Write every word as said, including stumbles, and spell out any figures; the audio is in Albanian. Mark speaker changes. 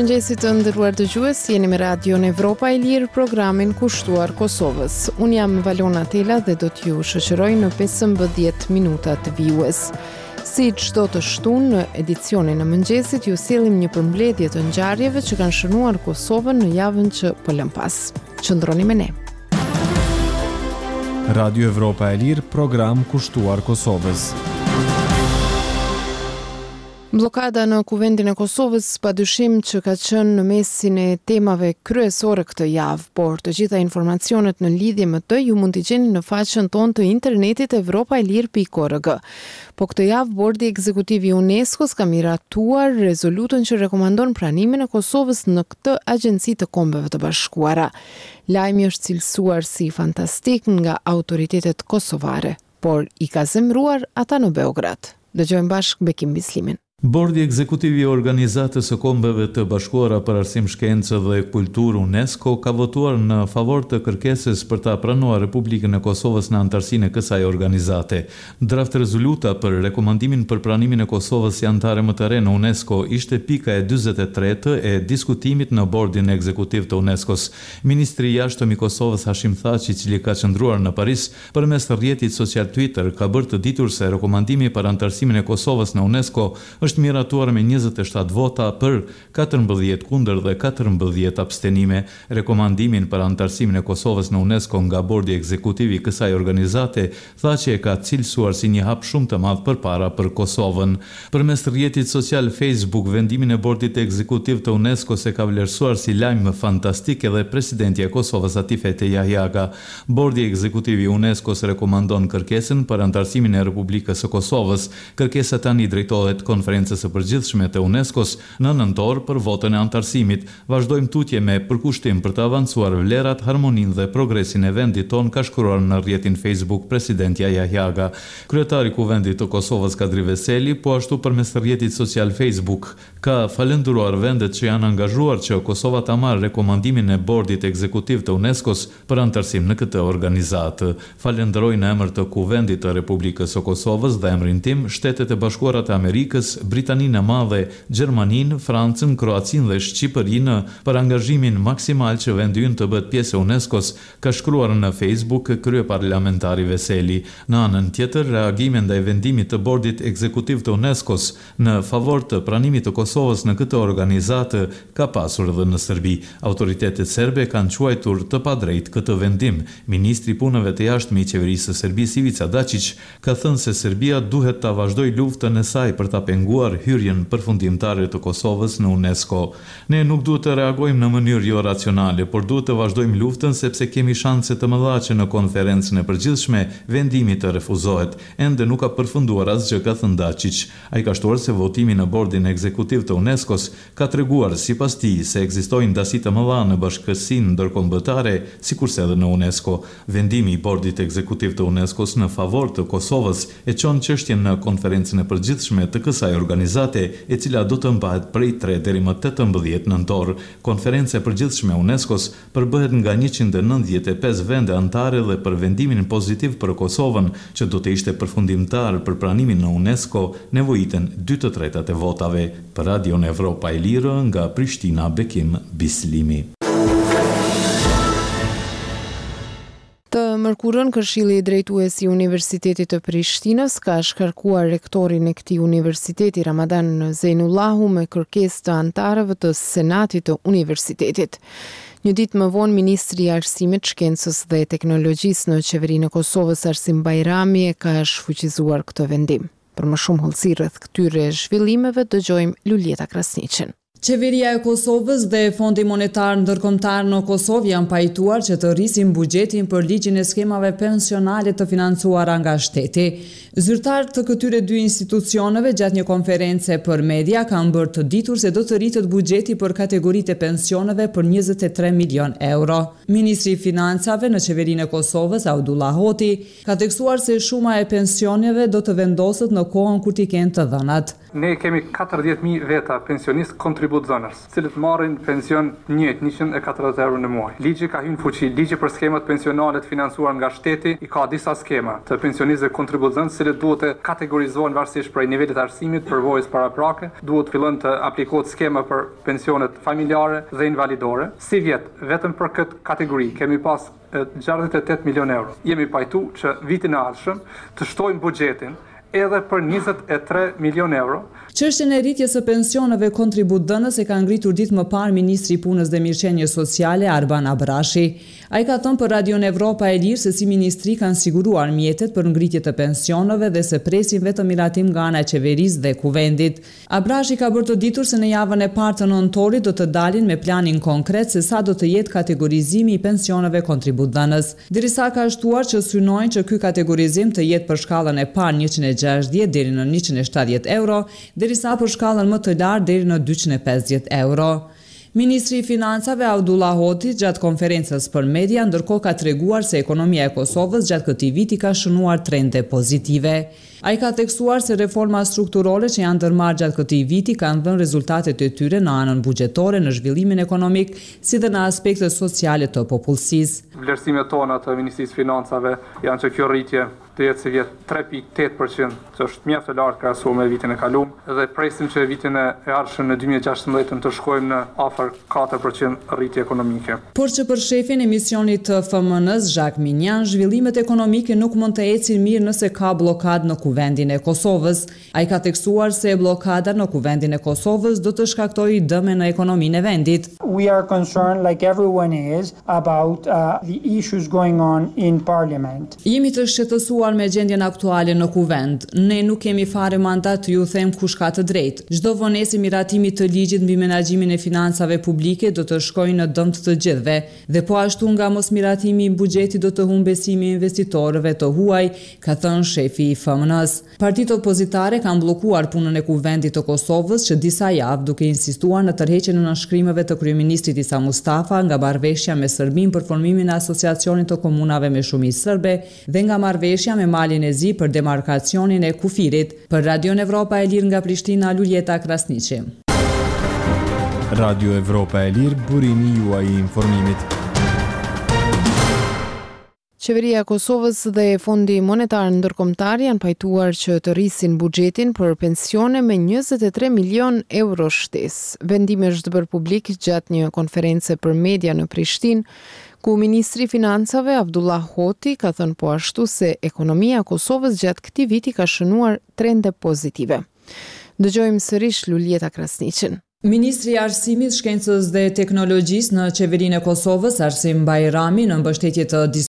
Speaker 1: Mirëmëngjesit të nderuar dëgjues, jeni me Radion Evropa e Lirë, programin kushtuar Kosovës. Unë jam Valona Tela dhe do t'ju shoqëroj në pesëmbëdhjetë minuta të vijues. Si çdo të shtunë në edicionin e mëngjesit, ju sillim një përmbledhje të ngjarjeve që kanë shënuar Kosovën në javën që po lëm pas. Qëndroni me ne.
Speaker 2: Radio Evropa e Lirë, program kushtuar Kosovës.
Speaker 1: Blokada në kuvendin e Kosovës padyshim që ka qenë në mesin e temave kryesore këtë javë, por të gjitha informacionet në lidhje me të ju mund t'i gjeni në faqen tonë të internetit evropaelir pikë org. Po këtë javë Bordi Ekzekutiv i UNESCO-s ka miratuar rezolutën që rekomandon pranimin e Kosovës në këtë agjenci të Kombeve të Bashkuara. Lajmi është cilësuar si fantastik nga autoritetet kosovare, por i ka zemruar ata në Beograd. Dëgjojmë bashkë Bekim Bislimin.
Speaker 3: Bordi Ekzekutiv i Organizatës së Kombeve të Bashkuara për Arsim, Shkencë dhe Kulturë UNESCO ka votuar në favor të kërkesës për ta pranuar Republikën e Kosovës në anëtarësinë e kësaj organizate. Draft rezoluta për rekomandimin për pranimin e Kosovës si anëtare më të re në UNESCO ishte pika e dyzet e tretë e diskutimit në Bordin Ekzekutiv të UNESCO-s. Ministri i Jashtëm i Kosovës Hashim Thaçi, i cili ka qëndruar në Paris përmes rrjetit social Twitter, ka bërë të ditur se rekomandimi për anëtarësimin e Kosovës në UNESCO është miratuar me njëzet e shtatë vota për katërmbëdhjetë kundër dhe katërmbëdhjetë abstenime. Rekomandimin për anëtarësimin e Kosovës në UNESCO nga Bordi Ekzekutiv i kësaj organizate tha që e ka cilësuar si një hap shumë të madh përpara për Kosovën. Përmes rrjetit social Facebook, vendimin e Bordit Ekzekutiv të UNESCO se ka vlerësuar si lajm fantastik edhe presidenti e Kosovës Atifete Jahjaga. Bordi Ekzekutiv i UNESCO-s rekomandon kërkesën për anëtarësimin e Republikës së Kosovës. Kërkesa tani drejtohet konferencës së përgjithshme të UNESCO-s në nëntor për votën e anëtarësimit. Vazhdojmë tutje me përkushtim për të avancuar vlerat, harmoninë dhe progresin e vendit ton, ka shkruar në rrjetin Facebook presidentja Jahjaga. Kryetari i Kuvendit të Kosovës Kadri Veseli, po ashtu përmes rrjetit social Facebook, ka falendëruar vendet që janë angazhuar që Kosova ta marrë rekomandimin e Bordit Ekzekutiv të UNESCO-s për anëtarësim në këtë organizatë. Falenderoj në emër të Kuvendit të Republikës së Kosovës dhe emrin tim Shtetet e Bashkuara të Amerikës, Britaninë e Madhe, Gjermaninë, Francën, Kroacinë dhe Shqipërinë për angazhimin maksimal që vendi ynë të bëhet pjesë e UNESCO-s, ka shkruar në Facebook kryeparlamentari Veseli. Në anën tjetër, reagimi ndaj vendimit të Bordit Ekzekutiv të UNESCO-s në favor të pranimit të Kosovës në këtë organizatë ka pasur edhe në Serbi. Autoritetet serbe kanë quajtur të padrejtë këtë vendim. Ministri i Punëve të Jashtme i qeverisë së Serbisë Ivica Dačić ka thënë se Serbia duhet ta vazhdojë luftën e saj për ta penguar hyrjen përfundimtare të Kosovës në UNESCO. Ne nuk duhet të reagojmë në mënyrë jo racionale, por duhet të vazhdojmë luftën sepse kemi shanse të mëdha që në konferencën e përgjithshme vendimi të refuzohet. Ende nuk ka përfunduar asgjë, ka thënë Dačić. Ai ka shtuar se votimi në Bordin Ekzekutiv të UNESCO-s ka treguar sipas tij se ekzistojnë dasi të mëdha në bashkësinë ndërkombëtare, sikurse edhe në UNESCO. Vendimi i Bordit Ekzekutiv të UNESCO-s në favor të Kosovës e çon çështjen në konferencën e përgjithshme të kësaj organizate, e cila do të mbahet prej tre deri më tetëmbëdhjetë nëntor. Konferenca e përgjithshme e UNESCO-s përbëhet nga njëqind e nëntëdhjetë e pesë vende anëtare dhe për vendimin pozitiv për Kosovën, që do të ishte përfundimtar për pranimin në UNESCO, nevojiten dy të tretat e votave. Për Radion Evropa e Lirë, nga Prishtina, Bekim Bislimi.
Speaker 1: Të mërkurën, Këshilli Drejtues i Universitetit të Prishtinës ka shkarkuar rektorin e këtij universiteti Ramadan Zeinullahu me kërkesë të anëtarëve të Senatit të universitetit. Një ditë më vonë, Ministri i Arsimit, Shkencës dhe Teknologjisë në Qeverinë e Kosovës Arsim Bajrami e ka shfuqizuar këtë vendim. Për më shumë hollësi rreth këtyre zhvillimeve, dëgjojmë Luljeta Krasniqin.
Speaker 4: Qeveria e Kosovës dhe Fondi Monetar Ndërkombëtar në Kosovë janë pajtuar që të rrisin buxhetin për ligjin e skemave pensionale të financuara nga shteti. Zyrtarët të këtyre dy institucioneve gjatë një konference për media kanë bërë të ditur se do të rritet buxheti për kategoritë e pensioneve për njëzet e tre milion euro. Ministri i Financave në Qeverinë e Kosovës, Abdullah Hoti, ka tekstuar se shuma e pensioneve do të vendoset në kohën kur t'i kenë të dhënat.
Speaker 5: Ne kemi katërdhjetë mijë veta pensionistë kontribues kontributëdhënës, cilët marrin pension njëjtë njëqind e katërdhjetë euro në muaj. Ligji ka hyrë në fuqi, ligji për skemat pensionale të financuar nga shteti i ka disa skema të pensionistëve kontributëdhënës, cilët duhet të kategorizohen varësisht prej nivelit të arsimit, përvojës paraprake, duhet fillon të aplikohet skema për pensionet familjare dhe invalidore. Si vjet, vetëm për këtë kategori kemi pas gjashtëdhjetë e tetë milion euro. Jemi pajtu që vitin e ardhshëm të shtojmë buxhetin edhe për njëzet e tre milion euro.
Speaker 4: Çështjen e rritjes së pensioneve kontributëdhënës e ka ngritur ditë më parë Ministri i Punës dhe Mirëqenies Sociale Arban Abrashi. Ai ka thënë për Radion Evropa e Lirë se si ministri kanë siguruar mjetet për ngritje të pensioneve dhe se presin vetëm miratim nga ana e qeverisë dhe kuvendit. Abrashi ka bërë të ditur se në javën e parë të nëntorit do të dalin me planin konkret se sa do të jetë kategorizimi i pensioneve kontributëdhënës. Derisa ka shtuar që synojnë që ky kategorizim të jetë për shkallën e parë njëqind e gjashtëdhjetë deri në njëqind e shtatëdhjetë euro, derisa për shkallën më të lartë deri në dyqind e pesëdhjetë euro. Ministri i Financave Abdullah Hoti gjatë konferencës për media ndërkohë ka treguar se ekonomia e Kosovës gjatë këtij viti ka shënuar trende pozitive. Ai ka theksuar se reforma strukturore që janë ndërmarrë gjatë këtij viti kanë dhënë rezultatet e tyre në anën buxhetore, në zhvillimin ekonomik, si dhe në aspektet sociale të popullsisë.
Speaker 5: Vlerësimet tona të Ministrisë Financave janë që kjo rritje të jetë se vjetë tre pikë tetë përqind, që është mjaft e lartë krahasuar me vitin e kaluar, dhe presim që vitin e ardhshëm në dy mijë e gjashtëmbëdhjetë të shkojmë në afër katër përqind rritje ekonomike.
Speaker 4: Por që për shefin e misionit të F M N-s Jacques Mignan, zhvillimet ekonomike nuk mund të ecin mirë nëse ka blokadë në kuvendin e Kosovës. Ai ka theksuar se blokada në kuvendin e Kosovës do të shkaktojë dëme në ekonominë e vendit.
Speaker 6: We are concerned, like everyone is, about uh, the issues going on in parliament.
Speaker 4: Jemi të shqetësuar me gjendjen aktuale në kuvend. Ne nuk kemi fare mandat të ju them kush ka të drejtë. Çdo vonesë miratimi të ligjit mbi menaxhimin e financave publike do të shkojë në dëm të të gjithëve, dhe po ashtu nga mosmiratimi i buxhetit do të humbë besimi i investitorëve të huaj, ka thënë shefi i F M N-s. Partitë opozitare kanë bllokuar punën e kuvendit të Kosovës që disa javë, duke insistuar në tërheqjen e nënshkrimeve të kryeministrit Isa Mustafa nga marrëveshja me Serbinë për formimin e asociacionit të komunave me shumicë serbe dhe nga marrëveshja me Malin e Zi për demarkacionin e kufirit. Për Radion Evropa e Lirë nga Prishtina, Luljeta Krasniqi.
Speaker 2: Radio Evropa e Lirë, burimi juaj i informimit.
Speaker 1: Qeveria e Kosovës dhe Fondi Monetar Ndërkombëtar janë pajtuar që të rrisin buxhetin për pensione me njëzet e tre milion euro shtesë. Vendimi është bërë publik gjatë një konference për media në Prishtinë, ku Ministri i Financave Abdullah Hoti ka thënë po ashtu se ekonomia e Kosovës gjatë këtij viti ka shënuar trende pozitive. Dëgjojmë sërish Luljeta Krasniqin.
Speaker 4: Ministri i Arsimit, Shkencës dhe Teknologjisë në qeverinë e Kosovës, Arsim Bajrami, në mbështetje të